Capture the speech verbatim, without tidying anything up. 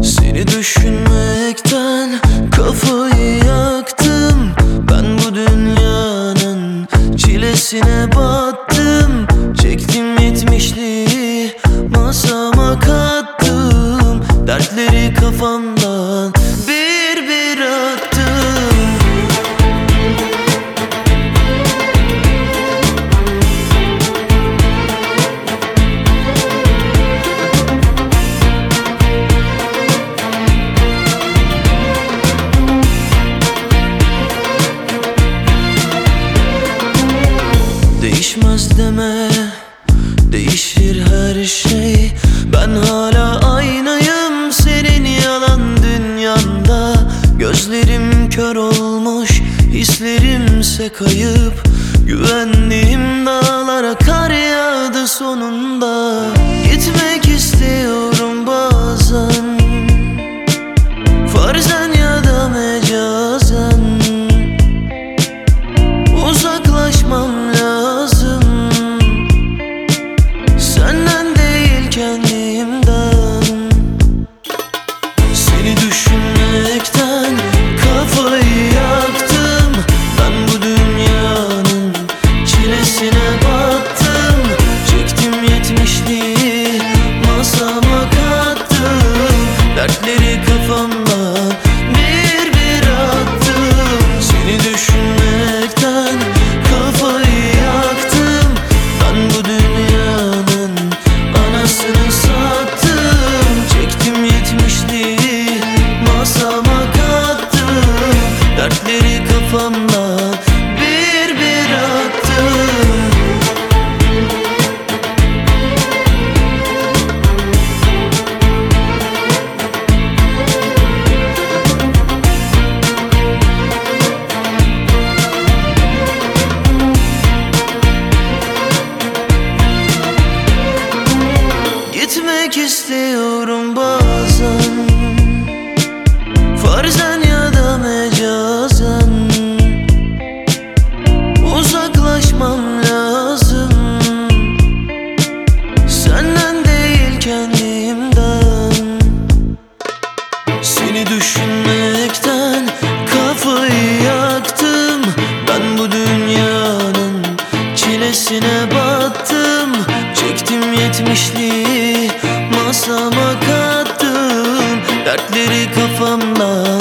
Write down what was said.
Seni düşünmekten kafayı yaktım. Ben bu dünyanın çilesine battım. Çektim yetmişliği masama kattım. Dertleri kafamdan bir bir attım. Değişmez deme, değişir her şey. Ben hala aynıyım senin yalan dünyanda. Gözlerim kör olmuş, hislerimse kayıp. Güvendiğim dağlara kar yağdı sonunda. Gitmek istiyorum bazen, farzen ya da mecazen. Uzaklaşmam lazım, senden değil kendimden. Seni düşünmekten kafayı yaktım. Ben bu dünyanın çilesine battım. Çektim yetmişliği masama kattım. Dertleri kafamdan bir bir attım. Seni düşünmekten kafayı yaktım. Ben bu dünyanın anasını sattım. Çektim yetmişliği masama kattım. Dertleri kafamdan bir bir attım. Gitmek istiyorum bazen, farzen ya da mecazen. Uzaklaşmam lazım, senden değil kendimden. Seni düşünmekten kafayı yaktım. Ben bu dünyanın çilesine battım. Çektim yetmişliği masama kattım. Dertleri kafamda